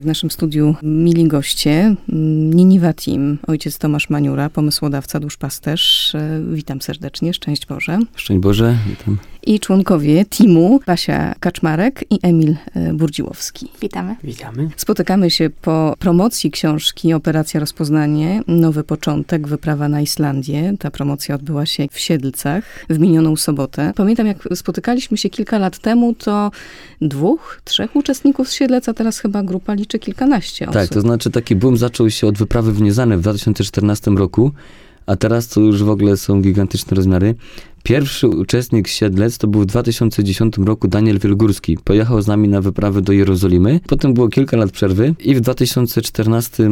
W naszym studiu mili goście, Niniwa Team, ojciec Tomasz Maniura, pomysłodawca, duszpasterz. Witam serdecznie, szczęść Boże. Szczęść Boże, witam. I członkowie teamu, Basia Kaczmarek i Emil Burdziłowski. Witamy. Witamy. Spotykamy się po promocji książki Operacja Rozpoznanie, Nowy Początek, wyprawa na Islandię. Ta promocja odbyła się w Siedlcach w minioną sobotę. Pamiętam, jak spotykaliśmy się kilka lat temu, to 2, 3 uczestników z Siedlec, a teraz chyba grupa liczy kilkanaście osób. Tak, to znaczy taki boom zaczął się od wyprawy w Niezane w 2014 roku, a teraz to już w ogóle są gigantyczne rozmiary. Pierwszy uczestnik z Siedlec to był w 2010 roku Daniel Wielgórski. Pojechał z nami na wyprawę do Jerozolimy. Potem było kilka lat przerwy i w 2014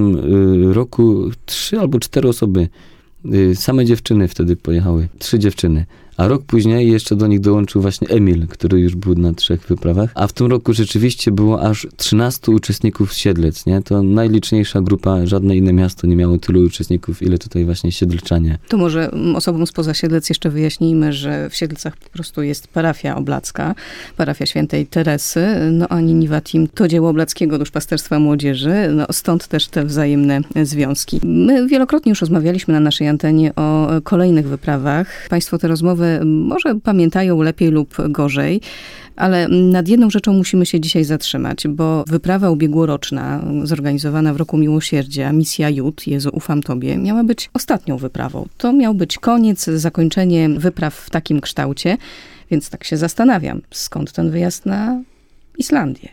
roku 3 albo 4 osoby, same dziewczyny wtedy pojechały. 3 dziewczyny. A rok później jeszcze do nich dołączył właśnie Emil, który już był na 3 wyprawach. A w tym roku rzeczywiście było aż 13 uczestników z Siedlec, nie? To najliczniejsza grupa, żadne inne miasto nie miało tylu uczestników, ile tutaj właśnie Siedlczanie. To może osobom spoza Siedlec jeszcze wyjaśnijmy, że w Siedlcach po prostu jest parafia oblacka, parafia świętej Teresy, a Niniwa Team to dzieło Oblackiego Duszpasterstwa Młodzieży, stąd też te wzajemne związki. My wielokrotnie już rozmawialiśmy na naszej antenie o kolejnych wyprawach. Państwo te rozmowy może pamiętają lepiej lub gorzej, ale nad jedną rzeczą musimy się dzisiaj zatrzymać, bo wyprawa ubiegłoroczna, zorganizowana w roku Miłosierdzia, Misja Jud, Jezu, ufam Tobie, miała być ostatnią wyprawą. To miał być koniec, zakończenie wypraw w takim kształcie, więc tak się zastanawiam, skąd ten wyjazd na Islandię?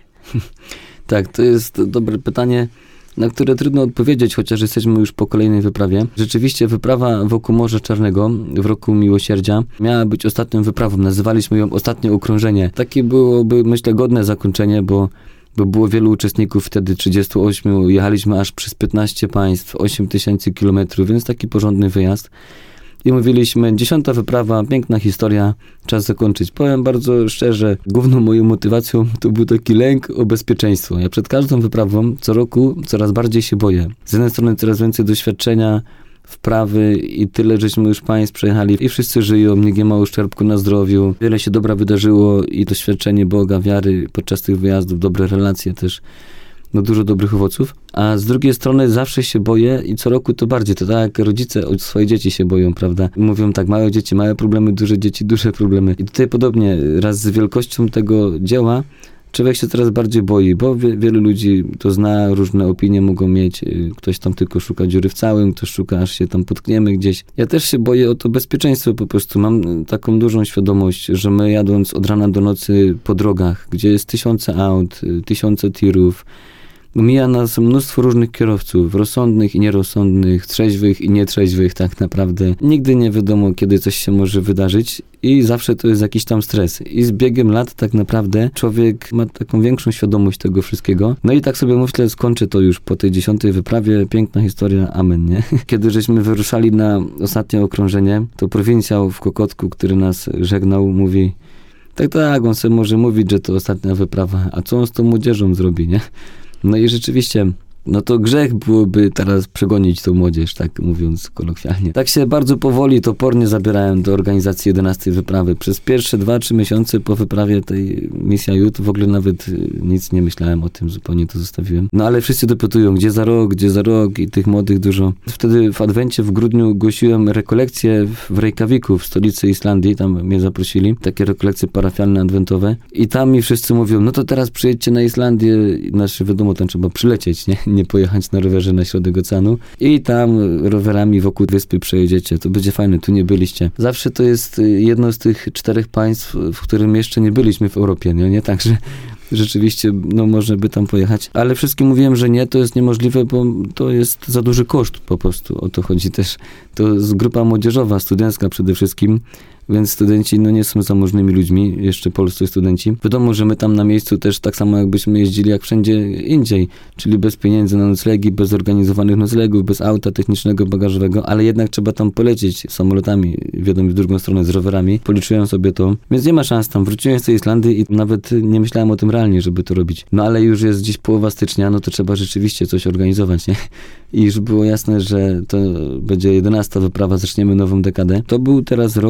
Tak, to jest dobre pytanie, na które trudno odpowiedzieć, chociaż jesteśmy już po kolejnej wyprawie. Rzeczywiście wyprawa wokół Morza Czarnego w roku Miłosierdzia miała być ostatnią wyprawą. Nazywaliśmy ją Ostatnie Okrążenie. Takie byłoby, myślę, godne zakończenie, bo było wielu uczestników, wtedy 38. Jechaliśmy aż przez 15 państw, 8000 kilometrów, więc taki porządny wyjazd. I mówiliśmy, 10. wyprawa, piękna historia, czas zakończyć. Powiem bardzo szczerze, główną moją motywacją to był taki lęk o bezpieczeństwo. Ja przed każdą wyprawą co roku coraz bardziej się boję. Z jednej strony coraz więcej doświadczenia, wprawy i tyle, żeśmy już państw przejechali i wszyscy żyją, nikt nie ma uszczerbku na zdrowiu. Wiele się dobra wydarzyło i doświadczenie Boga, wiary podczas tych wyjazdów, dobre relacje też. Dużo dobrych owoców, a z drugiej strony zawsze się boję i co roku to bardziej. To tak jak rodzice o swoje dzieci się boją, prawda? Mówią tak, małe dzieci, małe problemy, duże dzieci, duże problemy. I tutaj podobnie, raz z wielkością tego dzieła, człowiek się coraz bardziej boi, bo wielu ludzi to zna, różne opinie mogą mieć, ktoś tam tylko szuka dziury w całym, ktoś szuka, aż się tam potkniemy gdzieś. Ja też się boję o to bezpieczeństwo po prostu. Mam taką dużą świadomość, że my jadąc od rana do nocy po drogach, gdzie jest 1000 aut, 1000 tirów, mija nas mnóstwo różnych kierowców, rozsądnych i nierozsądnych, trzeźwych i nietrzeźwych tak naprawdę. Nigdy nie wiadomo, kiedy coś się może wydarzyć i zawsze to jest jakiś tam stres. I z biegiem lat tak naprawdę człowiek ma taką większą świadomość tego wszystkiego. No i tak sobie myślę, skończę to już po tej 10. wyprawie. Piękna historia, amen, nie? Kiedy żeśmy wyruszali na ostatnie okrążenie, to prowincjał w Kokotku, który nas żegnał, mówi: tak, on sobie może mówić, że to ostatnia wyprawa, a co on z tą młodzieżą zrobi, nie? No i rzeczywiście, to grzech byłoby teraz przegonić tą młodzież, tak mówiąc kolokwialnie. Tak się bardzo powoli, topornie zabierałem do organizacji 11. wyprawy. Przez pierwsze 2-3 miesiące po wyprawie tej Misja Jud w ogóle nawet nic nie myślałem o tym, zupełnie to zostawiłem. Ale wszyscy dopytują, gdzie za rok i tych młodych dużo. Wtedy w Adwencie w grudniu głosiłem rekolekcje w Reykjaviku, w stolicy Islandii, tam mnie zaprosili, takie rekolekcje parafialne, adwentowe i tam mi wszyscy mówią, to teraz przyjedźcie na Islandię, wiadomo, tam trzeba przylecieć, nie pojechać na rowerze na środek oceanu i tam rowerami wokół wyspy przejedziecie. To będzie fajne, tu nie byliście. Zawsze to jest jedno z tych 4 państw, w którym jeszcze nie byliśmy w Europie, nie? Także rzeczywiście, można by tam pojechać. Ale wszystkim mówiłem, że nie, to jest niemożliwe, bo to jest za duży koszt po prostu. O to chodzi też. To jest grupa młodzieżowa, studencka przede wszystkim, więc studenci nie są zamożnymi ludźmi, jeszcze polscy studenci. Wiadomo, że my tam na miejscu też tak samo jakbyśmy jeździli jak wszędzie indziej, czyli bez pieniędzy na noclegi, bez zorganizowanych noclegów, bez auta technicznego, bagażowego, ale jednak trzeba tam polecieć samolotami, wiadomo, w drugą stronę z rowerami. Policzyłem sobie to, więc nie ma szans tam. Wróciłem z tej Islandii i nawet nie myślałem o tym realnie, żeby to robić. Ale już jest gdzieś połowa stycznia, to trzeba rzeczywiście coś organizować, nie? I już było jasne, że to będzie 11. wyprawa, zaczniemy nową dekadę. To był teraz rok 100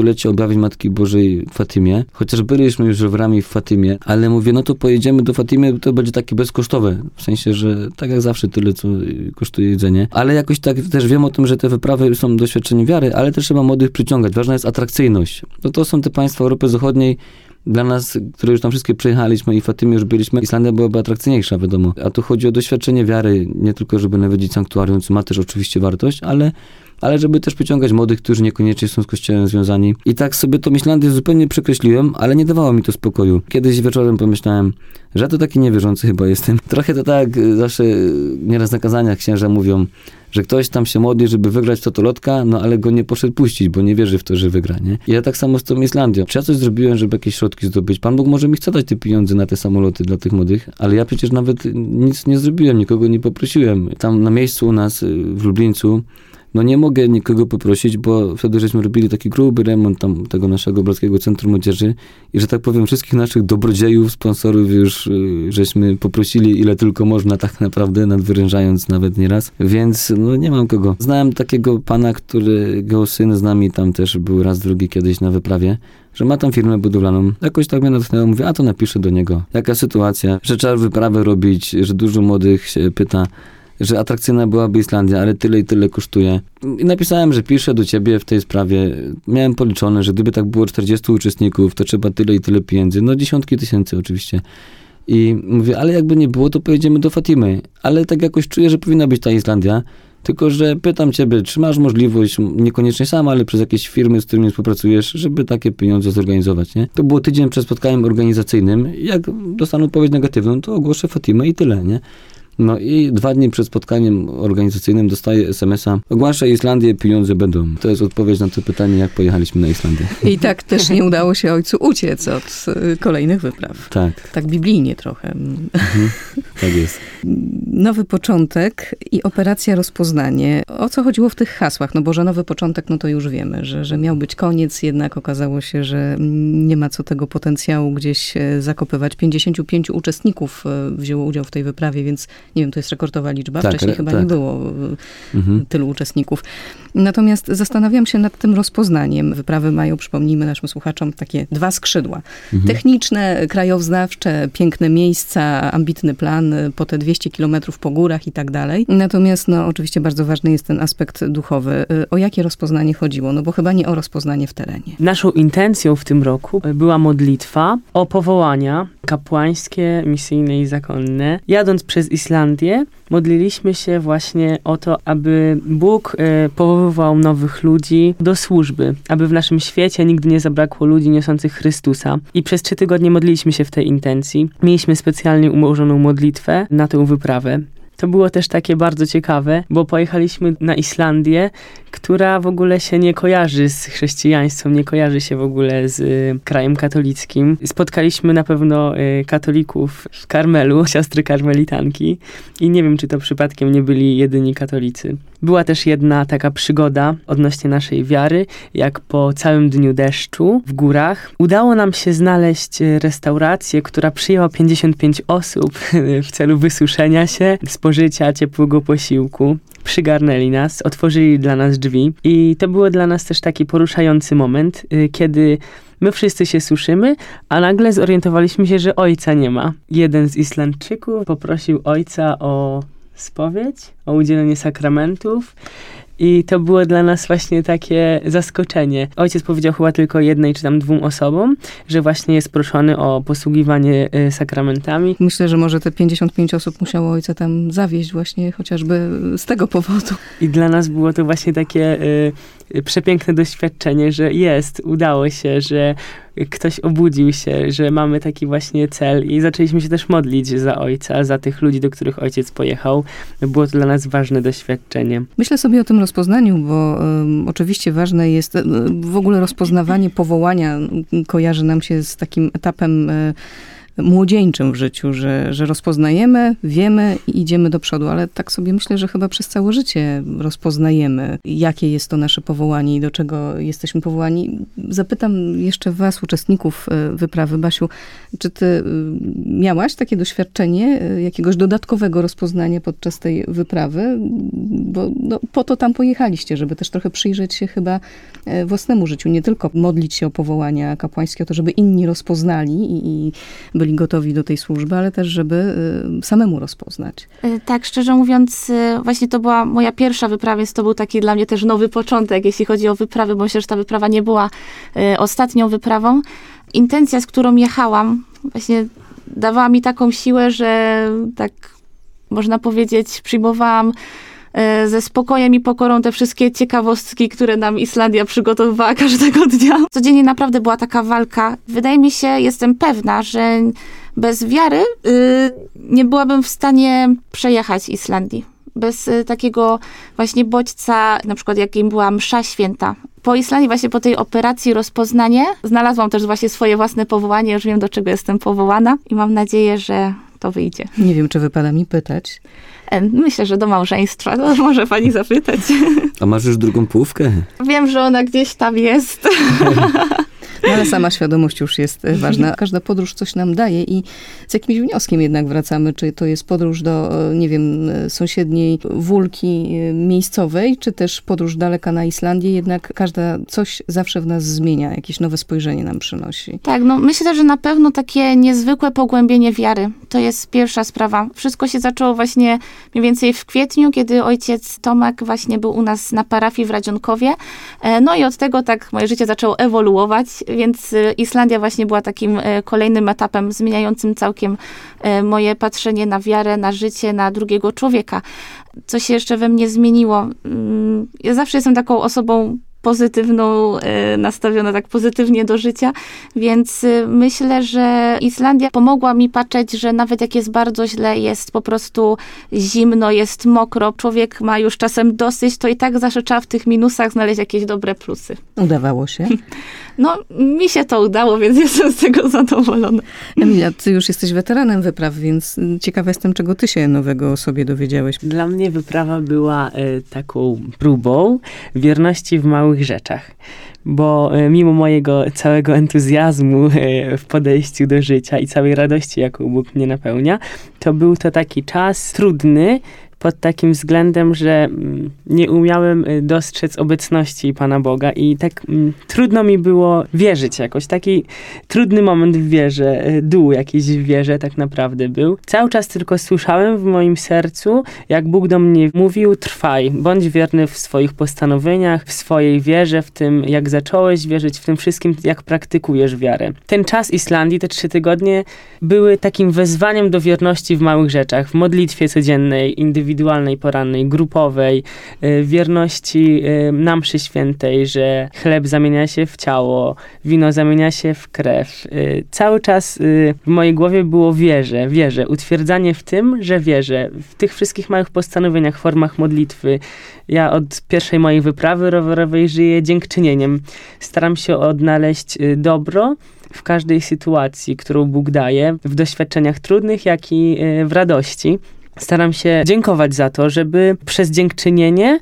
stulecie objawień Matki Bożej w Fatimie, chociaż byliśmy już rowerami w Fatimie, ale mówię, no to pojedziemy do Fatimy, to będzie takie bezkosztowe, w sensie, że tak jak zawsze tyle, co kosztuje jedzenie, ale jakoś tak też wiem o tym, że te wyprawy są doświadczeniem wiary, ale też trzeba młodych przyciągać. Ważna jest atrakcyjność. No to są te państwa Europy Zachodniej, dla nas, które już tam wszystkie przejechaliśmy i w Fatimie już byliśmy, Islandia byłaby atrakcyjniejsza, wiadomo. A tu chodzi o doświadczenie wiary, nie tylko żeby nawiedzić sanktuarium, co ma też oczywiście wartość, ale żeby też przyciągać młodych, którzy niekoniecznie są z Kościołem związani. I tak sobie tą Islandię zupełnie przekreśliłem, ale nie dawało mi to spokoju. Kiedyś wieczorem pomyślałem, że to taki niewierzący chyba jestem. Trochę to tak zawsze nieraz na kazaniach księża mówią, że ktoś tam się modli, żeby wygrać w totolotka, no ale go nie poszedł puścić, bo nie wierzy w to, że wygra, nie? I ja tak samo z tą Islandią. Czy ja coś zrobiłem, żeby jakieś środki zdobyć? Pan Bóg może mi chce dać te pieniądze na te samoloty dla tych młodych, ale ja przecież nawet nic nie zrobiłem, nikogo nie poprosiłem. Tam na miejscu u nas w Lublińcu no nie mogę nikogo poprosić, bo wtedy żeśmy robili taki gruby remont tam tego naszego Brackiego Centrum Młodzieży i że tak powiem wszystkich naszych dobrodziejów, sponsorów już żeśmy poprosili ile tylko można tak naprawdę, nadwyrężając nawet nieraz, więc no nie mam kogo. Znałem takiego pana, którego syn z nami tam też był raz, drugi kiedyś na wyprawie, że ma tam firmę budowlaną. Jakoś tak mnie natchnęło, mówię, a to napiszę do niego. Jaka sytuacja, że trzeba wyprawę robić, że dużo młodych się pyta, że atrakcyjna byłaby Islandia, ale tyle i tyle kosztuje. I napisałem, że piszę do ciebie w tej sprawie. Miałem policzone, że gdyby tak było 40 uczestników, to trzeba tyle i tyle pieniędzy. No dziesiątki tysięcy oczywiście. I mówię, ale jakby nie było, to pojedziemy do Fatimy. Ale tak jakoś czuję, że powinna być ta Islandia. Tylko że pytam ciebie, czy masz możliwość, niekoniecznie sam, ale przez jakieś firmy, z którymi współpracujesz, żeby takie pieniądze zorganizować, nie? To było tydzień przed spotkaniem organizacyjnym. Jak dostanę odpowiedź negatywną, to ogłoszę Fatimę i tyle, nie? No i 2 dni przed spotkaniem organizacyjnym dostaję SMS-a: ogłaszaj Islandię, pieniądze będą. To jest odpowiedź na to pytanie, jak pojechaliśmy na Islandię. I tak też nie udało się ojcu uciec od kolejnych wypraw. Tak. Tak biblijnie trochę. Tak jest. Nowy początek i operacja rozpoznanie. O co chodziło w tych hasłach? No bo że nowy początek, no to już wiemy, że miał być koniec, jednak okazało się, że nie ma co tego potencjału gdzieś zakopywać. 55 uczestników wzięło udział w tej wyprawie, więc nie wiem, to jest rekordowa liczba. Tak, wcześniej chyba nie było tylu uczestników. Natomiast zastanawiam się nad tym rozpoznaniem. Wyprawy mają, przypomnijmy naszym słuchaczom, takie 2 skrzydła. Techniczne, krajoznawcze, piękne miejsca, ambitny plan po te 200 kilometrów po górach i tak dalej. Natomiast no oczywiście bardzo ważny jest ten aspekt duchowy. O jakie rozpoznanie chodziło? No bo chyba nie o rozpoznanie w terenie. Naszą intencją w tym roku była modlitwa o powołania kapłańskie, misyjne i zakonne. Jadąc przez Islandię, modliliśmy się właśnie o to, aby Bóg powoływał nowych ludzi do służby, aby w naszym świecie nigdy nie zabrakło ludzi niosących Chrystusa. I przez 3 tygodnie modliliśmy się w tej intencji. Mieliśmy specjalnie ułożoną modlitwę na tę wyprawę. To było też takie bardzo ciekawe, bo pojechaliśmy na Islandię, która w ogóle się nie kojarzy z chrześcijaństwem, nie kojarzy się w ogóle z krajem katolickim. Spotkaliśmy na pewno katolików w Karmelu, siostry karmelitanki i nie wiem, czy to przypadkiem nie byli jedyni katolicy. Była też jedna taka przygoda odnośnie naszej wiary, jak po całym dniu deszczu w górach udało nam się znaleźć restaurację, która przyjęła 55 osób w celu wysuszenia się, spożycia ciepłego posiłku. Przygarnęli nas, otworzyli dla nas drzwi i to było dla nas też taki poruszający moment, kiedy my wszyscy się suszymy, a nagle zorientowaliśmy się, że ojca nie ma. Jeden z Islandczyków poprosił ojca o spowiedź, o udzielenie sakramentów. I to było dla nas właśnie takie zaskoczenie. Ojciec powiedział chyba tylko 1 czy tam 2 osobom, że właśnie jest proszony o posługiwanie sakramentami. Myślę, że może te 55 osób musiało ojca tam zawieźć właśnie chociażby z tego powodu. I dla nas było to właśnie takie przepiękne doświadczenie, że udało się, że ktoś obudził się, że mamy taki właśnie cel i zaczęliśmy się też modlić za ojca, za tych ludzi, do których ojciec pojechał. Było to dla nas ważne doświadczenie. Myślę sobie o tym rozpoznaniu, bo oczywiście ważne jest w ogóle rozpoznawanie powołania. Kojarzy nam się z takim etapem młodzieńczym w życiu, że rozpoznajemy, wiemy i idziemy do przodu, ale tak sobie myślę, że chyba przez całe życie rozpoznajemy, jakie jest to nasze powołanie i do czego jesteśmy powołani. Zapytam jeszcze was, uczestników wyprawy. Basiu, czy ty miałaś takie doświadczenie jakiegoś dodatkowego rozpoznania podczas tej wyprawy? Bo po to tam pojechaliście, żeby też trochę przyjrzeć się chyba własnemu życiu, nie tylko modlić się o powołania kapłańskie, o to, żeby inni rozpoznali i byli gotowi do tej służby, ale też, żeby samemu rozpoznać. Tak, szczerze mówiąc, właśnie to była moja pierwsza wyprawa, więc to był taki dla mnie też nowy początek, jeśli chodzi o wyprawy, bo myślę, że ta wyprawa nie była ostatnią wyprawą. Intencja, z którą jechałam, właśnie dawała mi taką siłę, że tak można powiedzieć, przyjmowałam ze spokojem i pokorą te wszystkie ciekawostki, które nam Islandia przygotowywała każdego dnia. Codziennie naprawdę była taka walka. Wydaje mi się, jestem pewna, że bez wiary nie byłabym w stanie przejechać Islandii. Bez takiego właśnie bodźca, na przykład jakim była msza święta. Po Islandii, właśnie po tej operacji Rozpoznanie, znalazłam też właśnie swoje własne powołanie. Już wiem, do czego jestem powołana i mam nadzieję, że to wyjdzie. Nie wiem, czy wypada mi pytać. Myślę, że do małżeństwa. To może pani zapytać. A masz już drugą połówkę? Wiem, że ona gdzieś tam jest. No, ale sama świadomość już jest ważna. Każda podróż coś nam daje i z jakimś wnioskiem jednak wracamy. Czy to jest podróż do, nie wiem, sąsiedniej wólki miejscowej, czy też podróż daleka na Islandię. Jednak każda coś zawsze w nas zmienia. Jakieś nowe spojrzenie nam przynosi. Tak, no myślę, że na pewno takie niezwykłe pogłębienie wiary. To jest pierwsza sprawa. Wszystko się zaczęło właśnie mniej więcej w kwietniu, kiedy ojciec Tomek właśnie był u nas na parafii w Radzionkowie. No i od tego tak moje życie zaczęło ewoluować, więc Islandia właśnie była takim kolejnym etapem zmieniającym całkiem moje patrzenie na wiarę, na życie, na drugiego człowieka. Co się jeszcze we mnie zmieniło? Ja zawsze jestem taką osobą pozytywną, nastawiona tak pozytywnie do życia, więc myślę, że Islandia pomogła mi patrzeć, że nawet jak jest bardzo źle, jest po prostu zimno, jest mokro, człowiek ma już czasem dosyć, to i tak zawsze trzeba w tych minusach znaleźć jakieś dobre plusy. Udawało się? No, mi się to udało, więc jestem z tego zadowolona. Emilia, ty już jesteś weteranem wypraw, więc ciekawa jestem, czego ty się nowego o sobie dowiedziałeś. Dla mnie wyprawa była taką próbą wierności w małych rzeczach. Bo mimo mojego całego entuzjazmu w podejściu do życia i całej radości, jaką Bóg mnie napełnia, to był to taki czas trudny, pod takim względem, że nie umiałem dostrzec obecności Pana Boga i tak trudno mi było wierzyć jakoś. Taki trudny moment w wierze, dół jakiś w wierze tak naprawdę był. Cały czas tylko słyszałem w moim sercu, jak Bóg do mnie mówił: trwaj, bądź wierny w swoich postanowieniach, w swojej wierze, w tym jak zacząłeś wierzyć, w tym wszystkim jak praktykujesz wiarę. Ten czas Islandii, te 3 tygodnie były takim wezwaniem do wierności w małych rzeczach, w modlitwie codziennej, indywidualnej, porannej, grupowej, wierności na mszy świętej, że chleb zamienia się w ciało, wino zamienia się w krew. Cały czas w mojej głowie było wierzę, utwierdzanie w tym, że wierzę, w tych wszystkich małych postanowieniach, formach modlitwy. Ja od pierwszej mojej wyprawy rowerowej żyję dziękczynieniem. Staram się odnaleźć dobro w każdej sytuacji, którą Bóg daje, w doświadczeniach trudnych, jak i w radości. Staram się dziękować za to, żeby przez dziękczynienie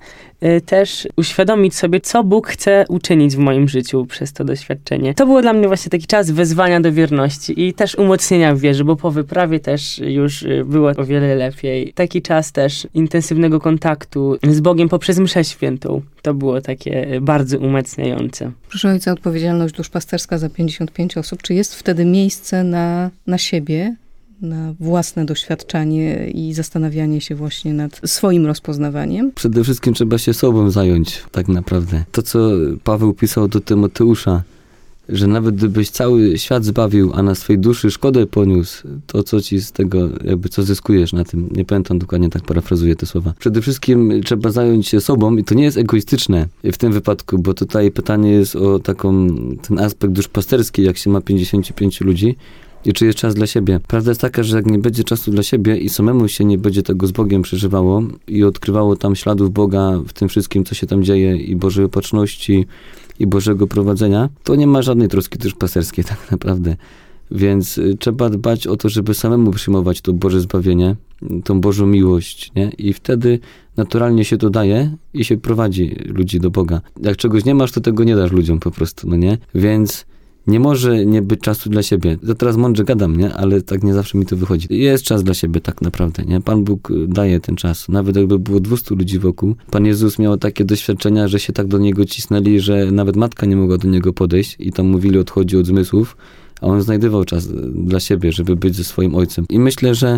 też uświadomić sobie, co Bóg chce uczynić w moim życiu przez to doświadczenie. To było dla mnie właśnie taki czas wezwania do wierności i też umocnienia w wierze, bo po wyprawie też już było o wiele lepiej. Taki czas też intensywnego kontaktu z Bogiem poprzez mszę świętą. To było takie bardzo umacniające. Proszę ojca, odpowiedzialność duszpasterska za 55 osób. Czy jest wtedy miejsce na siebie, na własne doświadczanie i zastanawianie się właśnie nad swoim rozpoznawaniem? Przede wszystkim trzeba się sobą zająć, tak naprawdę. To, co Paweł pisał do Tymoteusza, że nawet gdybyś cały świat zbawił, a na swojej duszy szkodę poniósł, to co ci z tego, jakby co zyskujesz na tym? Nie pamiętam dokładnie, tak parafrazuję te słowa. Przede wszystkim trzeba zająć się sobą i to nie jest egoistyczne w tym wypadku, bo tutaj pytanie jest o ten aspekt duszpasterski, jak się ma 55 ludzi, i czy jest czas dla siebie. Prawda jest taka, że jak nie będzie czasu dla siebie i samemu się nie będzie tego z Bogiem przeżywało i odkrywało tam śladów Boga w tym wszystkim, co się tam dzieje i Bożej opatrzności i Bożego prowadzenia, to nie ma żadnej troski duszpasterskiej tak naprawdę. Więc trzeba dbać o to, żeby samemu przyjmować to Boże zbawienie, tą Bożą miłość, nie? I wtedy naturalnie się to daje i się prowadzi ludzi do Boga. Jak czegoś nie masz, to tego nie dasz ludziom po prostu, no nie? Więc nie może nie być czasu dla siebie. To teraz mądrze gadam, nie? Ale tak nie zawsze mi to wychodzi. Jest czas dla siebie tak naprawdę, nie? Pan Bóg daje ten czas. Nawet jakby było 200 ludzi wokół. Pan Jezus miał takie doświadczenia, że się tak do Niego cisnęli, że nawet matka nie mogła do Niego podejść i tam mówili, odchodzi od zmysłów, a On znajdował czas dla siebie, żeby być ze swoim Ojcem. I myślę, że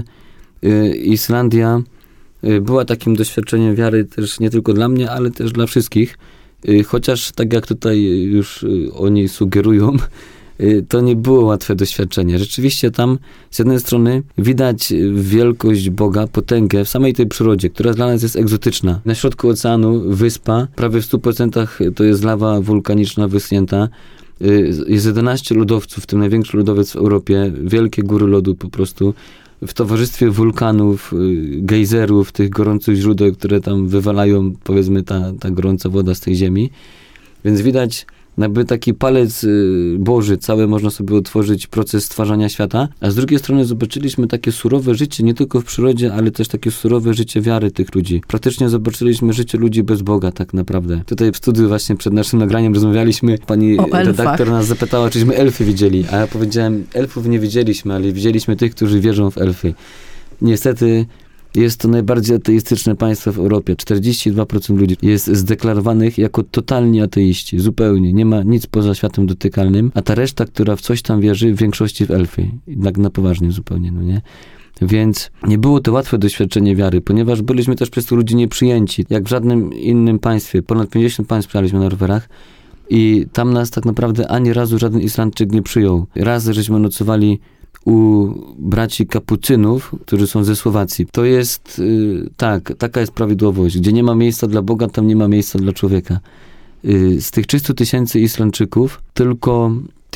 Islandia była takim doświadczeniem wiary też nie tylko dla mnie, ale też dla wszystkich. Chociaż tak jak tutaj już oni sugerują, to nie było łatwe doświadczenie. Rzeczywiście tam z jednej strony widać wielkość Boga, potęgę w samej tej przyrodzie, która dla nas jest egzotyczna. Na środku oceanu wyspa, prawie w 100% to jest lawa wulkaniczna wyschnięta. Jest 11 lodowców, w tym największy lodowiec w Europie, wielkie góry lodu po prostu. W towarzystwie wulkanów, gejzerów, tych gorących źródeł, które tam wywalają, powiedzmy, ta gorąca woda z tej ziemi. Więc widać jakby taki palec Boży, cały można sobie otworzyć proces stwarzania świata, a z drugiej strony zobaczyliśmy takie surowe życie, nie tylko w przyrodzie, ale też takie surowe życie wiary tych ludzi. Praktycznie zobaczyliśmy życie ludzi bez Boga tak naprawdę. Tutaj w studiu właśnie przed naszym nagraniem rozmawialiśmy, pani redaktor nas zapytała, czyśmy elfy widzieli, a ja powiedziałem, elfów nie widzieliśmy, ale widzieliśmy tych, którzy wierzą w elfy. Niestety jest to najbardziej ateistyczne państwo w Europie. 42% ludzi jest zdeklarowanych jako totalni ateiści. Zupełnie. Nie ma nic poza światem dotykalnym. A ta reszta, która w coś tam wierzy, w większości w elfy. Tak na poważnie zupełnie, no nie? Więc nie było to łatwe doświadczenie wiary, ponieważ byliśmy też przez to ludzi nieprzyjęci. Jak w żadnym innym państwie. Ponad 50 państw przyjechaliśmy na rowerach i tam nas tak naprawdę ani razu żaden Islandczyk nie przyjął. Raz żeśmy nocowali u braci kapucynów, którzy są ze Słowacji. To jest, taka jest prawidłowość. Gdzie nie ma miejsca dla Boga, tam nie ma miejsca dla człowieka. Z tych 300 000 Islandczyków tylko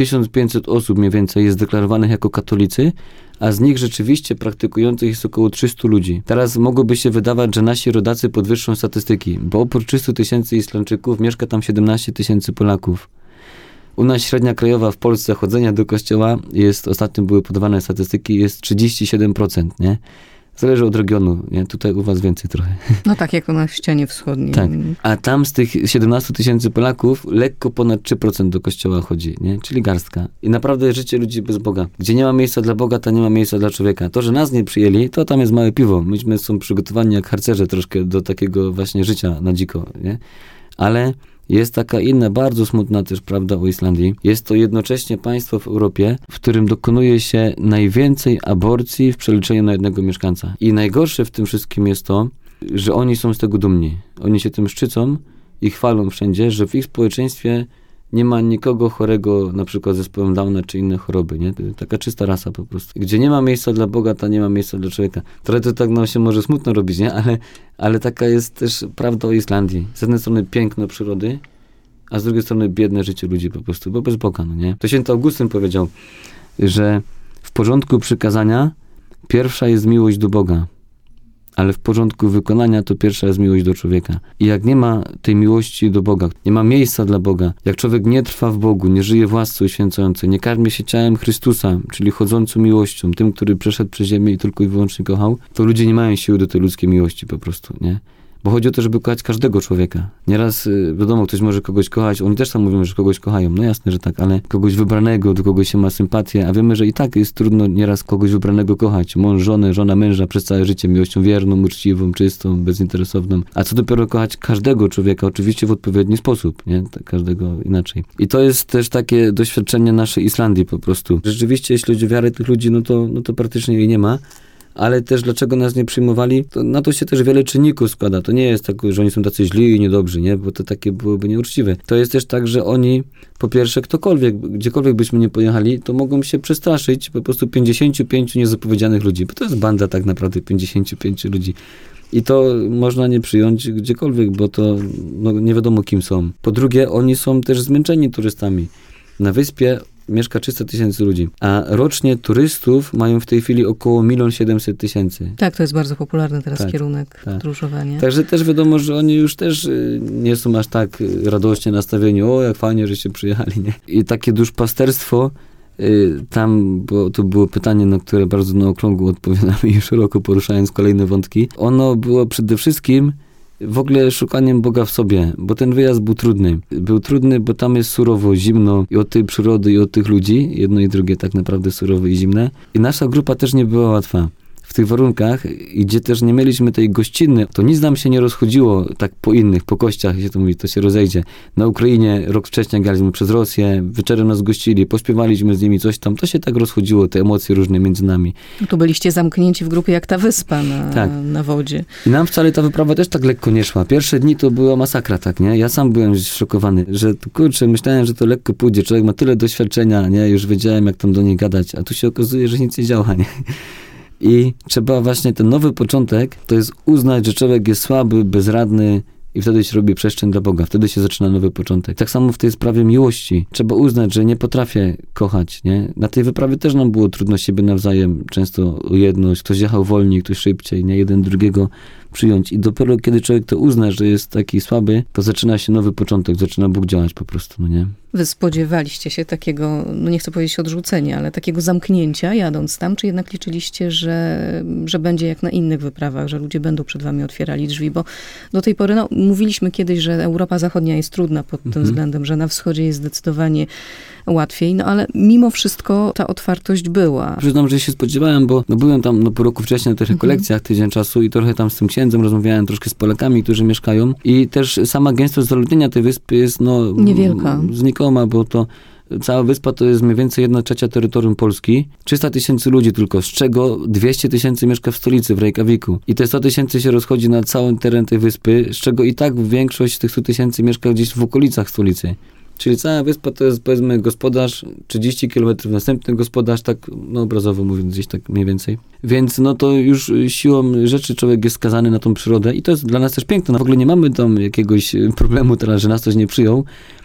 1500 osób mniej więcej jest deklarowanych jako katolicy, a z nich rzeczywiście praktykujących jest około 300 ludzi. Teraz mogłoby się wydawać, że nasi rodacy podwyższą statystyki, bo oprócz 300 000 Islandczyków mieszka tam 17 000 Polaków. U nas średnia krajowa w Polsce chodzenia do kościoła jest, ostatnio były podawane statystyki, jest 37%, nie? Zależy od regionu, nie? Tutaj u was więcej trochę. No tak, jak u nas w ścianie wschodniej. Tak, a tam z tych 17 000 Polaków lekko ponad 3% do kościoła chodzi, nie? Czyli garstka. I naprawdę życie ludzi bez Boga. Gdzie nie ma miejsca dla Boga, to nie ma miejsca dla człowieka. To, że nas nie przyjęli, to tam jest małe piwo. Myśmy są przygotowani jak harcerze troszkę do takiego właśnie życia na dziko, nie? Ale jest taka inna, bardzo smutna też prawda o Islandii. Jest to jednocześnie państwo w Europie, w którym dokonuje się najwięcej aborcji w przeliczeniu na jednego mieszkańca. I najgorsze w tym wszystkim jest to, że oni są z tego dumni. Oni się tym szczycą i chwalą wszędzie, że w ich społeczeństwie nie ma nikogo chorego, na przykład zespołem Downa czy inne choroby, nie? Taka czysta rasa po prostu. Gdzie nie ma miejsca dla Boga, to nie ma miejsca dla człowieka. Trochę to tak nam się może smutno robić, nie? Ale taka jest też prawda o Islandii. Z jednej strony piękno przyrody, a z drugiej strony biedne życie ludzi po prostu, bo bez Boga, no nie? To święty Augustyn powiedział, że w porządku przykazania pierwsza jest miłość do Boga, ale w porządku wykonania to pierwsza jest miłość do człowieka. I jak nie ma tej miłości do Boga, nie ma miejsca dla Boga, jak człowiek nie trwa w Bogu, nie żyje w łasce uświęcającej, nie karmi się ciałem Chrystusa, czyli chodzącą miłością, tym, który przeszedł przez ziemię i tylko i wyłącznie kochał, to ludzie nie mają siły do tej ludzkiej miłości po prostu, nie? Bo chodzi o to, żeby kochać każdego człowieka. Nieraz, wiadomo, ktoś może kogoś kochać, oni też tam mówią, że kogoś kochają, no jasne, że tak, ale kogoś wybranego, do kogoś się ma sympatię, a wiemy, że i tak jest trudno nieraz kogoś wybranego kochać. Mąż żonę, żona męża przez całe życie miłością wierną, uczciwą, czystą, bezinteresowną. A co dopiero kochać każdego człowieka, oczywiście w odpowiedni sposób, nie? Każdego inaczej. I to jest też takie doświadczenie naszej Islandii po prostu. Rzeczywiście, jeśli chodzi o wiarę tych ludzi, no to praktycznie jej nie ma. Ale też dlaczego nas nie przyjmowali, to na to się też wiele czynników składa. To nie jest tak, że oni są tacy źli i niedobrzy, nie? Bo to takie byłoby nieuczciwe. To jest też tak, że oni, po pierwsze, gdziekolwiek byśmy nie pojechali, to mogą się przestraszyć po prostu 55 niezapowiedzianych ludzi, bo to jest banda tak naprawdę 55 ludzi. I to można nie przyjąć gdziekolwiek, bo to nie wiadomo kim są. Po drugie, oni są też zmęczeni turystami. Na wyspie mieszka 300 000 ludzi, a rocznie turystów mają w tej chwili około 1 700 000. Tak, to jest bardzo popularny teraz kierunek podróżowania. Także też wiadomo, że oni już też nie są aż tak radośnie nastawieni, o jak fajnie, że się przyjechali, nie? I takie duszpasterstwo tam, bo to było pytanie, na które bardzo na okrągło odpowiadamy i szeroko poruszając kolejne wątki. Ono było przede wszystkim w ogóle szukaniem Boga w sobie, bo ten wyjazd był trudny. Był trudny, bo tam jest surowo, zimno i od tej przyrody, i od tych ludzi. Jedno i drugie tak naprawdę surowe i zimne. I nasza grupa też nie była łatwa. W tych warunkach, gdzie też nie mieliśmy tej gościny, to nic nam się nie rozchodziło tak po innych, po kościach, się to mówi, to się rozejdzie. Na Ukrainie rok wcześniej graliśmy przez Rosję, wieczorem nas gościli, pośpiewaliśmy z nimi coś tam, to się tak rozchodziło, te emocje różne między nami. No tu byliście zamknięci w grupie jak ta wyspa na wodzie. I nam wcale ta wyprawa też tak lekko nie szła. Pierwsze dni to była masakra, tak, nie? Ja sam byłem zszokowany, że kurczę, myślałem, że to lekko pójdzie, człowiek ma tyle doświadczenia, nie? Już wiedziałem, jak tam do niej gadać, a tu się okazuje, że nic nie działa, nie? I trzeba właśnie ten nowy początek, to jest uznać, że człowiek jest słaby, bezradny i wtedy się robi przestrzeń dla Boga. Wtedy się zaczyna nowy początek. Tak samo w tej sprawie miłości. Trzeba uznać, że nie potrafię kochać, nie? Na tej wyprawie też nam było trudno siebie nawzajem, często o jedność. Ktoś jechał wolniej, ktoś szybciej, nie? Jeden drugiego przyjąć. I dopiero kiedy człowiek to uzna, że jest taki słaby, to zaczyna się nowy początek, zaczyna Bóg działać po prostu, no nie? Wy spodziewaliście się takiego, no nie chcę powiedzieć odrzucenia, ale takiego zamknięcia jadąc tam, czy jednak liczyliście, że będzie jak na innych wyprawach, że ludzie będą przed wami otwierali drzwi? Bo do tej pory, no mówiliśmy kiedyś, że Europa Zachodnia jest trudna pod tym względem, że na wschodzie jest zdecydowanie łatwiej, no ale mimo wszystko ta otwartość była. Przyznam, że się spodziewałem, bo byłem tam po roku wcześniej na tych rekolekcjach tydzień czasu i trochę tam z tym księdzem rozmawiałem, troszkę z Polakami, którzy mieszkają i też sama gęstość zaludnienia tej wyspy jest niewielka. Znikoma, bo to cała wyspa to jest mniej więcej 1/3 terytorium Polski. 300 000 ludzi tylko, z czego 200 000 mieszka w stolicy, w Reykjaviku. I te 100 000 się rozchodzi na cały teren tej wyspy, z czego i tak większość z tych 100 000 mieszka gdzieś w okolicach stolicy. Czyli cała wyspa to jest, powiedzmy, gospodarz, 30 km następny gospodarz, tak obrazowo mówiąc, gdzieś tak mniej więcej. Więc to już siłą rzeczy człowiek jest skazany na tą przyrodę i to jest dla nas też piękne. W ogóle nie mamy tam jakiegoś problemu teraz, że nas ktoś nie przyjął.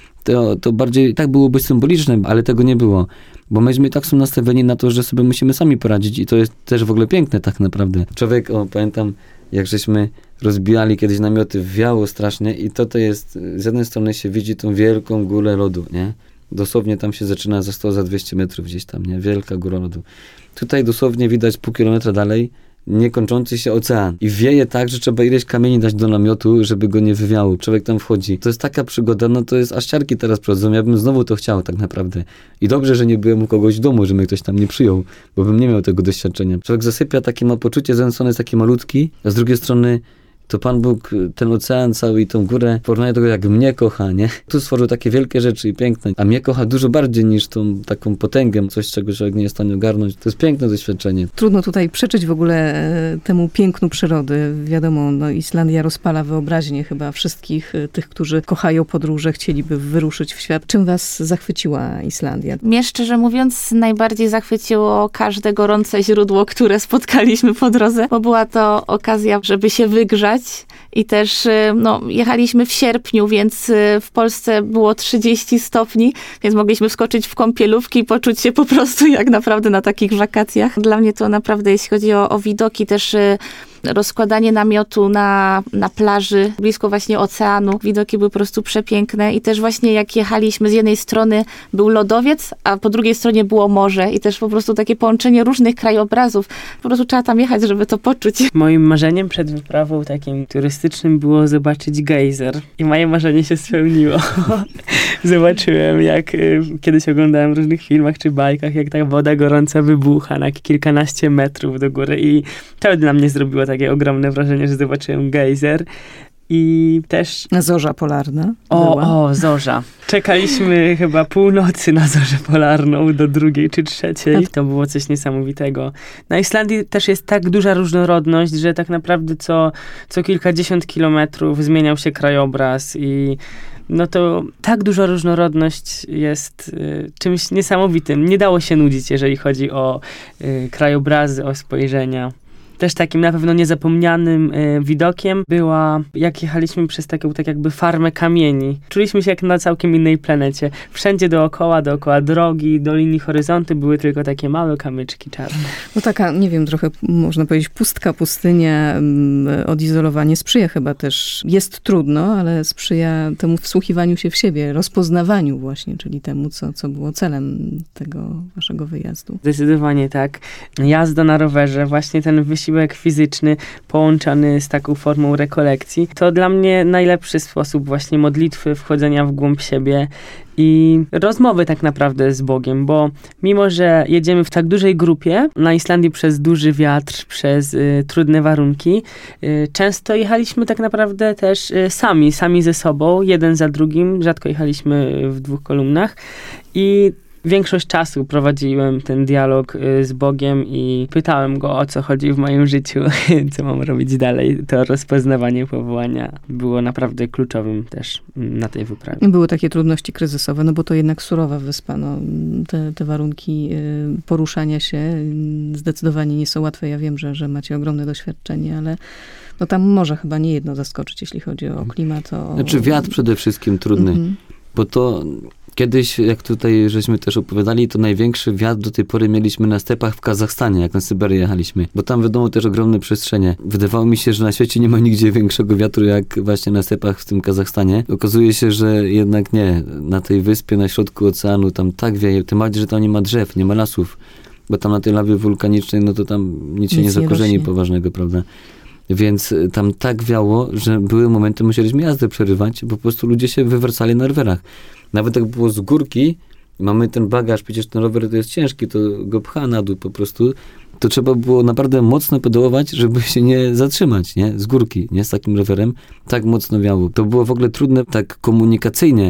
To bardziej tak byłoby symboliczne, ale tego nie było. Bo myśmy tak są nastawieni na to, że sobie musimy sami poradzić i to jest też w ogóle piękne tak naprawdę. Człowiek, pamiętam, jak żeśmy rozbijali kiedyś namioty, wiało strasznie i to jest, z jednej strony się widzi tą wielką górę lodu, nie? Dosłownie tam się zaczyna za 100, za 200 metrów gdzieś tam, nie? Wielka góra lodu. Tutaj dosłownie widać pół kilometra dalej niekończący się ocean. I wieje tak, że trzeba ileś kamieni dać do namiotu, żeby go nie wywiało. Człowiek tam wchodzi. To jest taka przygoda, to jest aż ciarki teraz prowadzą. Ja bym znowu to chciał tak naprawdę. I dobrze, że nie byłem u kogoś w domu, że mnie ktoś tam nie przyjął, bo bym nie miał tego doświadczenia. Człowiek zasypia, takie ma poczucie, z jednej strony jest taki malutki, a z drugiej strony to Pan Bóg ten ocean cały i tą górę porównuje do tego, jak mnie kocha, nie? Tu stworzył takie wielkie rzeczy i piękne, a mnie kocha dużo bardziej niż tą taką potęgę, coś, czego człowiek nie jest w stanie ogarnąć. To jest piękne doświadczenie. Trudno tutaj przeczyć w ogóle temu pięknu przyrody. Wiadomo, Islandia rozpala wyobraźnię chyba wszystkich tych, którzy kochają podróże, chcieliby wyruszyć w świat. Czym was zachwyciła Islandia? Mnie szczerze mówiąc najbardziej zachwyciło każde gorące źródło, które spotkaliśmy po drodze, bo była to okazja, żeby się wygrzać. I też jechaliśmy w sierpniu, więc w Polsce było 30 stopni, więc mogliśmy wskoczyć w kąpielówki i poczuć się po prostu jak naprawdę na takich wakacjach. Dla mnie to naprawdę, jeśli chodzi o widoki, też rozkładanie namiotu na plaży, blisko właśnie oceanu. Widoki były po prostu przepiękne i też właśnie jak jechaliśmy, z jednej strony był lodowiec, a po drugiej stronie było morze i też po prostu takie połączenie różnych krajobrazów. Po prostu trzeba tam jechać, żeby to poczuć. Moim marzeniem przed wyprawą takim turystycznym było zobaczyć gejzer i moje marzenie się spełniło. Zobaczyłem, jak kiedyś oglądałem w różnych filmach czy bajkach, jak ta woda gorąca wybucha na kilkanaście metrów do góry i to dla mnie zrobiło takie ogromne wrażenie, że zobaczyłem gejzer. I też... Zorza polarna. Zorza. Czekaliśmy chyba północy na zorzę polarną do 2 czy 3. To było coś niesamowitego. Na Islandii też jest tak duża różnorodność, że tak naprawdę co kilkadziesiąt kilometrów zmieniał się krajobraz i to tak duża różnorodność jest czymś niesamowitym. Nie dało się nudzić, jeżeli chodzi o krajobrazy, o spojrzenia. Też takim na pewno niezapomnianym widokiem była, jak jechaliśmy przez taką tak jakby farmę kamieni. Czuliśmy się jak na całkiem innej planecie. Wszędzie dookoła drogi, do linii horyzontu były tylko takie małe kamyczki czarne. No taka, nie wiem, trochę można powiedzieć pustka, pustynia, odizolowanie sprzyja chyba też. Jest trudno, ale sprzyja temu wsłuchiwaniu się w siebie, rozpoznawaniu właśnie, czyli temu, co było celem tego waszego wyjazdu. Zdecydowanie tak. Jazda na rowerze, właśnie ten wysiłek fizyczny połączony z taką formą rekolekcji, to dla mnie najlepszy sposób właśnie modlitwy, wchodzenia w głąb siebie i rozmowy tak naprawdę z Bogiem, bo mimo, że jedziemy w tak dużej grupie na Islandii przez duży wiatr, przez trudne warunki, często jechaliśmy tak naprawdę też sami ze sobą, jeden za drugim, rzadko jechaliśmy w 2 kolumnach i większość czasu prowadziłem ten dialog z Bogiem i pytałem Go, o co chodzi w moim życiu, co mam robić dalej. To rozpoznawanie powołania było naprawdę kluczowym też na tej wyprawie. Były takie trudności kryzysowe, no bo to jednak surowa wyspa. No, te warunki poruszania się zdecydowanie nie są łatwe. Ja wiem, że macie ogromne doświadczenie, ale no tam może chyba nie jedno zaskoczyć, jeśli chodzi o klimat. Znaczy wiatr przede wszystkim trudny, bo to... Kiedyś, jak tutaj żeśmy też opowiadali, to największy wiatr do tej pory mieliśmy na stepach w Kazachstanie, jak na Syberię jechaliśmy. Bo tam wiadomo też ogromne przestrzenie. Wydawało mi się, że na świecie nie ma nigdzie większego wiatru jak właśnie na stepach w tym Kazachstanie. Okazuje się, że jednak nie. Na tej wyspie, na środku oceanu, tam tak wieje. Tym bardziej, że tam nie ma drzew, nie ma lasów. Bo tam na tej lawie wulkanicznej, no to tam nic się nie zakorzeni poważnego, prawda? Więc tam tak wiało, że były momenty, musieliśmy jazdę przerywać, bo po prostu ludzie się wywracali na rowerach. Nawet jak było z górki, mamy ten bagaż, przecież ten rower to jest ciężki, to go pcha na dół po prostu, to trzeba było naprawdę mocno pedałować, żeby się nie zatrzymać, nie? Z górki, nie? Z takim rowerem. Tak mocno wiało. To było w ogóle trudne tak komunikacyjnie.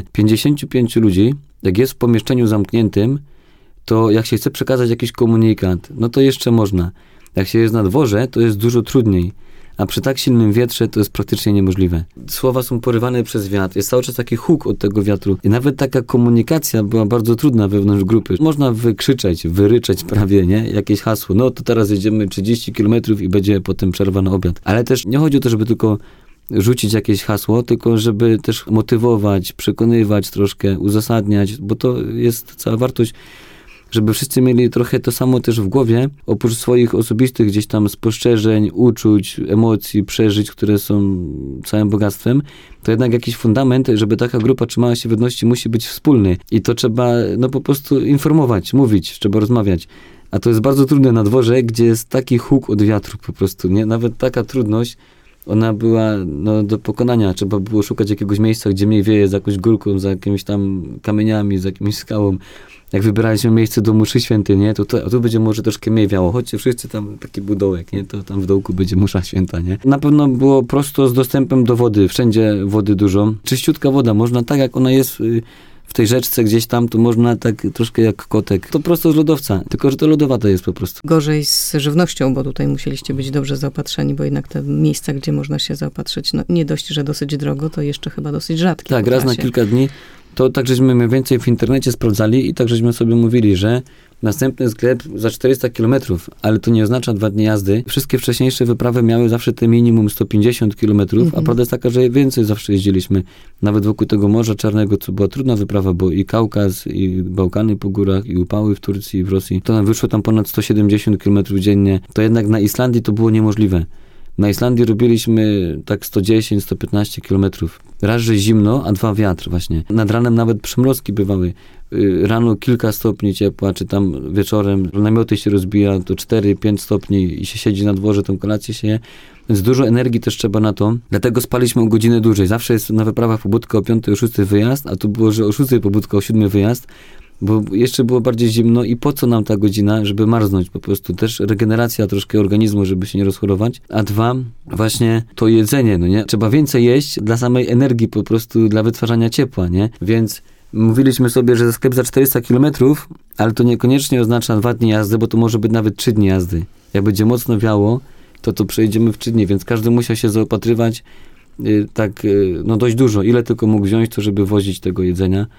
55 ludzi, jak jest w pomieszczeniu zamkniętym, to jak się chce przekazać jakiś komunikat, no to jeszcze można. Jak się jest na dworze, to jest dużo trudniej. A przy tak silnym wietrze to jest praktycznie niemożliwe. Słowa są porywane przez wiatr. Jest cały czas taki huk od tego wiatru. I nawet taka komunikacja była bardzo trudna wewnątrz grupy. Można wykrzyczeć, wyryczeć prawie, nie? Jakieś hasło. No to teraz jedziemy 30 km i będzie potem przerwa na obiad. Ale też nie chodzi o to, żeby tylko rzucić jakieś hasło, tylko żeby też motywować, przekonywać troszkę, uzasadniać, bo to jest cała wartość, żeby wszyscy mieli trochę to samo też w głowie, oprócz swoich osobistych gdzieś tam spostrzeżeń, uczuć, emocji, przeżyć, które są całym bogactwem, to jednak jakiś fundament, żeby taka grupa trzymała się w jedności, musi być wspólny. I to trzeba no po prostu informować, mówić, trzeba rozmawiać. A to jest bardzo trudne na dworze, gdzie jest taki huk od wiatru po prostu, nie? Nawet taka trudność, ona była no, do pokonania. Trzeba było szukać jakiegoś miejsca, gdzie mniej wieje, za jakąś górką, za jakimiś tam kamieniami, za jakimś skałą. Jak wybieraliśmy miejsce do mszy świętej, nie, to tu będzie może troszkę mniej wiało. Chodźcie wszyscy tam, taki był dołek, nie, to tam w dołku będzie msza święta, nie. Na pewno było prosto z dostępem do wody, wszędzie wody dużo. Czyściutka woda, można tak jak ona jest w tej rzeczce gdzieś tam, to można tak troszkę jak kotek. To prosto z lodowca, tylko że to lodowate jest po prostu. Gorzej z żywnością, bo tutaj musieliście być dobrze zaopatrzeni, bo jednak te miejsca, gdzie można się zaopatrzyć, no nie dość, że dosyć drogo, to jeszcze chyba dosyć rzadkie. Tak, raz na kilka dni. To tak, żeśmy mniej więcej w internecie sprawdzali i tak, żeśmy sobie mówili, że następny sklep za 400 km, ale to nie oznacza 2 dni jazdy. Wszystkie wcześniejsze wyprawy miały zawsze te minimum 150 km, a prawda jest taka, że więcej zawsze jeździliśmy. Nawet wokół tego Morza Czarnego, co była trudna wyprawa, bo i Kaukaz, i Bałkany po górach, i upały w Turcji, i w Rosji. To nam wyszło tam ponad 170 km dziennie. To jednak na Islandii to było niemożliwe. Na Islandii robiliśmy tak 110-115 km. Raz, że zimno, a 2 wiatr właśnie. Nad ranem nawet przymrozki bywały. Rano kilka stopni ciepła, czy tam wieczorem namioty się rozbija, to 4-5 stopni i się siedzi na dworze, tą kolację się je. Więc dużo energii też trzeba na to. Dlatego spaliśmy o godzinę dłużej. Zawsze jest na wyprawach pobudka o 5, o 6 wyjazd, a tu było, że o 6 pobudka, o 7 wyjazd. Bo jeszcze było bardziej zimno i po co nam ta godzina, żeby marznąć po prostu. Też regeneracja troszkę organizmu, żeby się nie rozchorować. A 2, właśnie to jedzenie, no nie? Trzeba więcej jeść dla samej energii po prostu, dla wytwarzania ciepła, nie? Więc mówiliśmy sobie, że sklep za 400 km, ale to niekoniecznie oznacza 2 dni jazdy, bo to może być nawet 3 dni jazdy. Jak będzie mocno wiało, to przejedziemy w 3 dni, więc każdy musiał się zaopatrywać tak, no dość dużo. Ile tylko mógł wziąć, to żeby wozić tego jedzenia.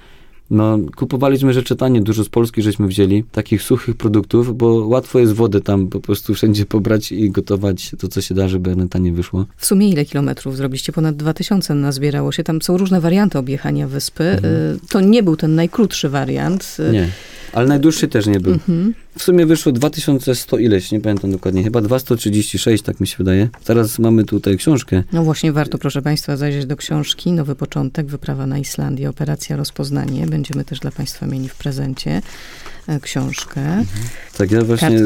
No, kupowaliśmy rzeczy tanie, dużo z Polski żeśmy wzięli, takich suchych produktów, bo łatwo jest wodę tam po prostu wszędzie pobrać i gotować to, co się da, żeby na tanie wyszło. W sumie ile kilometrów zrobiliście? Ponad 2000 nazbierało się. Tam są różne warianty objechania wyspy. To nie był ten najkrótszy wariant. Nie, ale najdłuższy też nie był. W sumie wyszło 2100 ileś, nie pamiętam dokładnie, chyba 2136, tak mi się wydaje. Teraz mamy tutaj książkę. No właśnie, warto, proszę Państwa, zajrzeć do książki. Nowy początek, wyprawa na Islandię, operacja Rozpoznanie. Będziemy też dla Państwa mieli w prezencie książkę. Tak, ja właśnie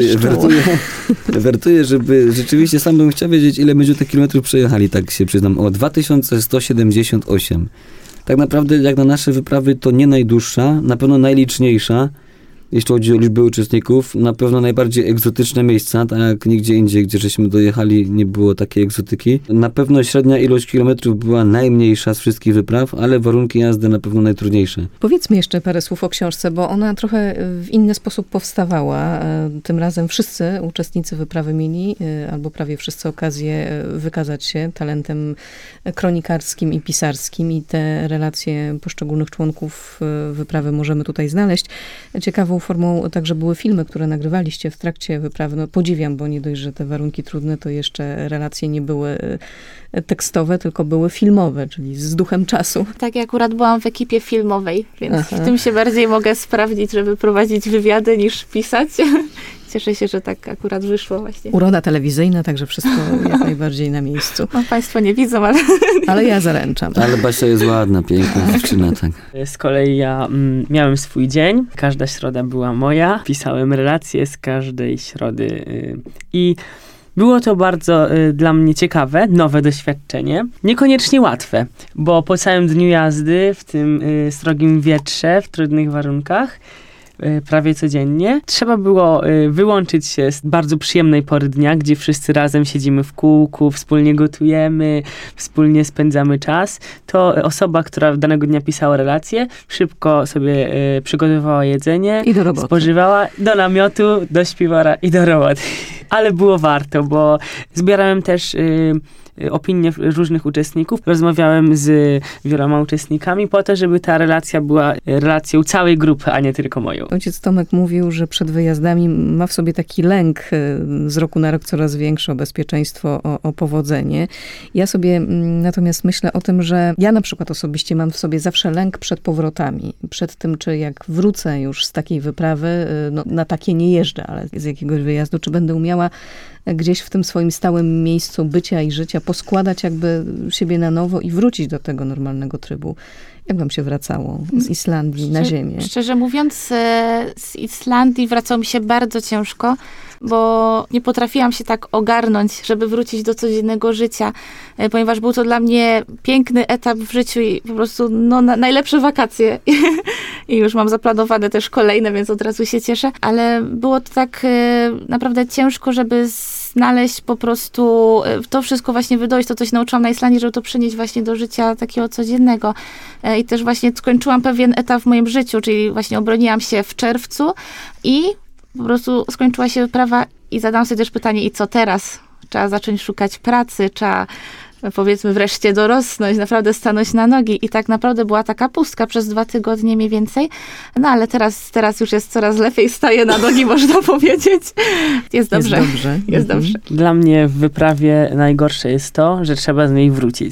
wertuję, żeby rzeczywiście sam bym chciał wiedzieć, ile myśmy tych kilometrów przejechali, tak się przyznam. O 2178. Tak naprawdę jak na nasze wyprawy to nie najdłuższa, na pewno najliczniejsza, jeśli chodzi o liczbę uczestników, na pewno najbardziej egzotyczne miejsca, tak jak nigdzie indziej, gdzie żeśmy dojechali, nie było takiej egzotyki. Na pewno średnia ilość kilometrów była najmniejsza z wszystkich wypraw, ale warunki jazdy na pewno najtrudniejsze. Powiedzmy jeszcze parę słów o książce, bo ona trochę w inny sposób powstawała. Tym razem wszyscy uczestnicy wyprawy mieli, albo prawie wszyscy, okazję wykazać się talentem kronikarskim i pisarskim i te relacje poszczególnych członków wyprawy możemy tutaj znaleźć. Ciekawą formą także były filmy, które nagrywaliście w trakcie wyprawy. No, podziwiam, bo nie dość, że te warunki trudne, to jeszcze relacje nie były tekstowe, tylko były filmowe, czyli z duchem czasu. Tak, ja akurat byłam w ekipie filmowej, więc w tym się bardziej mogę sprawdzić, żeby prowadzić wywiady niż pisać. Cieszę się, że tak akurat wyszło właśnie. Uroda telewizyjna, także wszystko jak najbardziej na miejscu. No, Państwo nie widzą, ale... Ale ja zaręczam. Ale Basia jest ładna, piękna dziewczyna, tak. Z kolei ja miałem swój dzień, każda środa była moja, pisałem relacje z każdej środy i było to bardzo dla mnie ciekawe, nowe doświadczenie. Niekoniecznie łatwe, bo po całym dniu jazdy, w tym srogim wietrze, w trudnych warunkach, prawie codziennie. Trzeba było wyłączyć się z bardzo przyjemnej pory dnia, gdzie wszyscy razem siedzimy w kółku, wspólnie gotujemy, wspólnie spędzamy czas. To osoba, która danego dnia pisała relacje, szybko sobie przygotowywała jedzenie. I do roboty. Spożywała do namiotu, do śpiwora i do roboty. Ale było warto, bo zbierałem też opinie różnych uczestników. Rozmawiałem z wieloma uczestnikami po to, żeby ta relacja była relacją całej grupy, a nie tylko moją. Ojciec Tomek mówił, że przed wyjazdami ma w sobie taki lęk z roku na rok coraz większy o bezpieczeństwo, o powodzenie. Ja sobie natomiast myślę o tym, że ja na przykład osobiście mam w sobie zawsze lęk przed powrotami. Przed tym, czy jak wrócę już z takiej wyprawy, no, na takie nie jeżdżę, ale z jakiegoś wyjazdu, czy będę umiała gdzieś w tym swoim stałym miejscu bycia i życia poskładać jakby siebie na nowo i wrócić do tego normalnego trybu. Jak wam się wracało z Islandii na ziemię? Szczerze mówiąc, z Islandii wracało mi się bardzo ciężko, bo nie potrafiłam się tak ogarnąć, żeby wrócić do codziennego życia, ponieważ był to dla mnie piękny etap w życiu i po prostu najlepsze wakacje. I już mam zaplanowane też kolejne, więc od razu się cieszę. Ale było to tak naprawdę ciężko, żeby znaleźć po prostu to wszystko właśnie wydojść, to coś nauczyłam na Islandii, żeby to przenieść właśnie do życia takiego codziennego. I też właśnie skończyłam pewien etap w moim życiu, czyli właśnie obroniłam się w czerwcu i po prostu skończyła się wyprawa i zadałam sobie też pytanie, i co teraz? Trzeba zacząć szukać pracy, trzeba powiedzmy wreszcie dorosnąć, naprawdę stanąć na nogi. I tak naprawdę była taka pustka przez 2 tygodnie mniej więcej. No ale teraz już jest coraz lepiej, staję na nogi, można powiedzieć. Jest dobrze. Jest dobrze. Dla mnie w wyprawie najgorsze jest to, że trzeba z niej wrócić.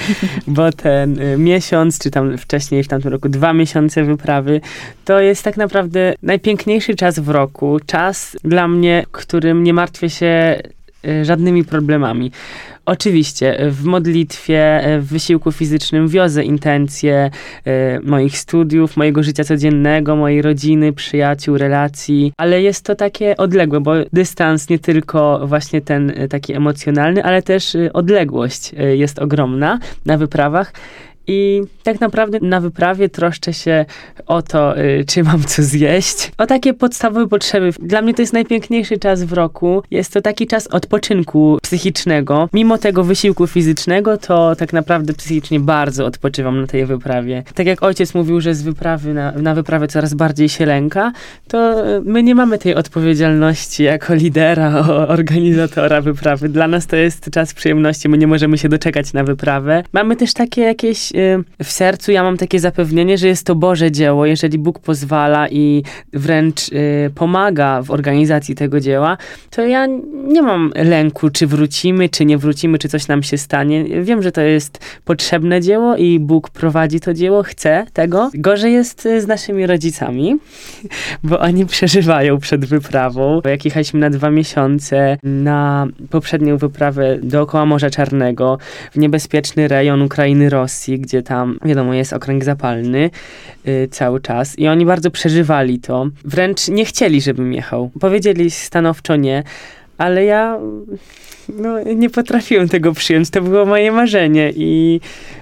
Bo ten miesiąc, czy tam wcześniej w tamtym roku 2 miesiące wyprawy, to jest tak naprawdę najpiękniejszy czas w roku. Czas dla mnie, którym nie martwię się żadnymi problemami. Oczywiście w modlitwie, w wysiłku fizycznym wiozę intencje moich studiów, mojego życia codziennego, mojej rodziny, przyjaciół, relacji, ale jest to takie odległe, bo dystans nie tylko właśnie ten taki emocjonalny, ale też odległość jest ogromna na wyprawach. I tak naprawdę na wyprawie troszczę się o to, czy mam co zjeść. O takie podstawowe potrzeby. Dla mnie to jest najpiękniejszy czas w roku. Jest to taki czas odpoczynku psychicznego. Mimo tego wysiłku fizycznego, to tak naprawdę psychicznie bardzo odpoczywam na tej wyprawie. Tak jak ojciec mówił, że z wyprawy na wyprawę coraz bardziej się lęka, to my nie mamy tej odpowiedzialności jako lidera, organizatora wyprawy. Dla nas to jest czas przyjemności. My nie możemy się doczekać na wyprawę. Mamy też takie jakieś w sercu ja mam takie zapewnienie, że jest to Boże dzieło. Jeżeli Bóg pozwala i wręcz pomaga w organizacji tego dzieła, to ja nie mam lęku, czy wrócimy, czy nie wrócimy, czy coś nam się stanie. Wiem, że to jest potrzebne dzieło i Bóg prowadzi to dzieło, chce tego. Gorzej jest z naszymi rodzicami, bo oni przeżywają przed wyprawą. Jak jechaliśmy na 2 miesiące na poprzednią wyprawę dookoła Morza Czarnego, w niebezpieczny rejon Ukrainy, Rosji, gdzie tam, wiadomo, jest okręg zapalny cały czas. I oni bardzo przeżywali to. Wręcz nie chcieli, żebym jechał. Powiedzieli stanowczo nie, ale ja nie potrafiłem tego przyjąć. To było moje marzenie i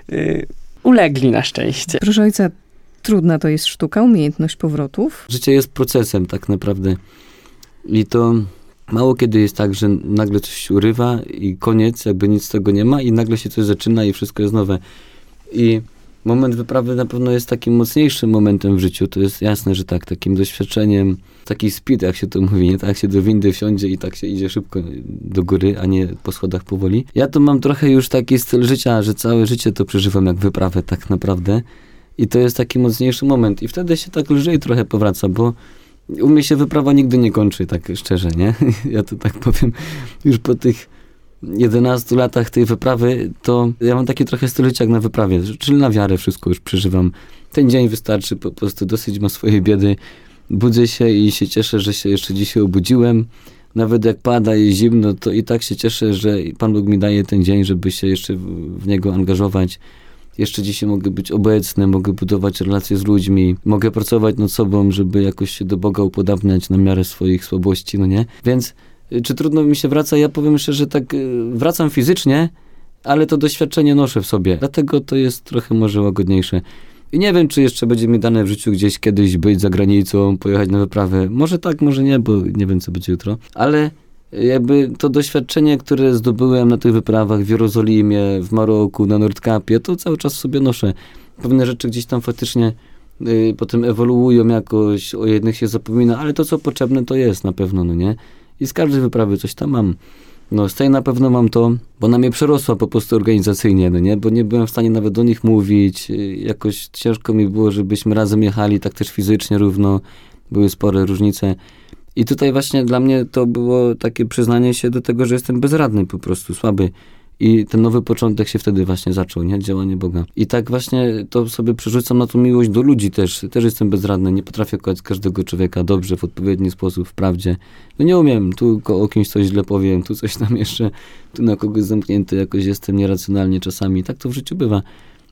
ulegli na szczęście. Proszę ojca, trudna to jest sztuka, umiejętność powrotów? Życie jest procesem tak naprawdę. I to mało kiedy jest tak, że nagle coś się urywa i koniec, jakby nic z tego nie ma i nagle się coś zaczyna i wszystko jest nowe. I moment wyprawy na pewno jest takim mocniejszym momentem w życiu, to jest jasne, że tak, takim doświadczeniem, taki speed, jak się to mówi, nie? Tak jak się do windy wsiądzie i tak się idzie szybko do góry, a nie po schodach powoli. Ja to mam trochę już taki styl życia, że całe życie to przeżywam jak wyprawę tak naprawdę i to jest taki mocniejszy moment i wtedy się tak lżej trochę powraca, bo u mnie się wyprawa nigdy nie kończy, tak szczerze, nie? Ja to tak powiem, już po tych 11 latach tej wyprawy, to ja mam taki trochę styl życia jak na wyprawie, czyli na wiarę wszystko już przeżywam. Ten dzień wystarczy, po prostu dosyć ma swojej biedy. Budzę się i się cieszę, że się jeszcze dzisiaj obudziłem. Nawet jak pada i zimno, to i tak się cieszę, że Pan Bóg mi daje ten dzień, żeby się jeszcze w niego angażować. Jeszcze dzisiaj mogę być obecny, mogę budować relacje z ludźmi, mogę pracować nad sobą, żeby jakoś się do Boga upodabniać na miarę swoich słabości, no nie? Więc czy trudno mi się wraca? Ja powiem szczerze, że tak wracam fizycznie, ale to doświadczenie noszę w sobie. Dlatego to jest trochę może łagodniejsze. I nie wiem, czy jeszcze będzie mi dane w życiu gdzieś kiedyś być za granicą, pojechać na wyprawę. Może tak, może nie, bo nie wiem, co będzie jutro. Ale jakby to doświadczenie, które zdobyłem na tych wyprawach w Jerozolimie, w Maroku, na Nordkapie, to cały czas w sobie noszę. Pewne rzeczy gdzieś tam faktycznie potem ewoluują jakoś, o jednych się zapomina, ale to, co potrzebne, to jest na pewno, no nie? I z każdej wyprawy coś tam mam. No z tej na pewno mam to, bo ona mnie przerosła po prostu organizacyjnie, no nie? Bo nie byłem w stanie nawet do nich mówić. Jakoś ciężko mi było, żebyśmy razem jechali, tak też fizycznie równo. Były spore różnice. I tutaj właśnie dla mnie to było takie przyznanie się do tego, że jestem bezradny po prostu, słaby. I ten nowy początek się wtedy właśnie zaczął, nie? Działanie Boga. I tak właśnie to sobie przerzucam na tą miłość do ludzi też. Też jestem bezradny, nie potrafię kochać każdego człowieka dobrze, w odpowiedni sposób, w prawdzie. No nie umiem, tu o kimś coś źle powiem, tu coś tam jeszcze, tu na kogoś zamknięty, jakoś jestem nieracjonalnie czasami. Tak to w życiu bywa.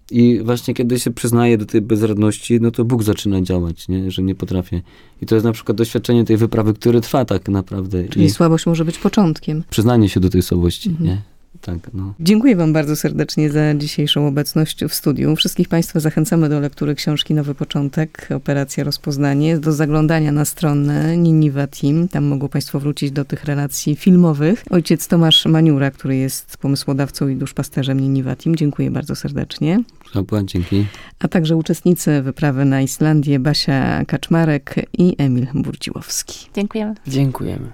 I właśnie kiedy się przyznaję do tej bezradności, no to Bóg zaczyna działać, nie? Że nie potrafię. I to jest na przykład doświadczenie tej wyprawy, które trwa tak naprawdę. Czyli słabość może być początkiem. Przyznanie się do tej słabości, nie? Tak, no. Dziękuję wam bardzo serdecznie za dzisiejszą obecność w studiu. Wszystkich państwa zachęcamy do lektury książki Nowy Początek, Operacja Rozpoznanie, do zaglądania na stronę Niniwa Team. Tam mogą państwo wrócić do tych relacji filmowych. Ojciec Tomasz Maniura, który jest pomysłodawcą i duszpasterzem Niniwa Team. Dziękuję bardzo serdecznie. Dzięki. A także uczestnicy wyprawy na Islandię Basia Kaczmarek i Emil Burdziłowski. Dziękujemy. Dziękujemy.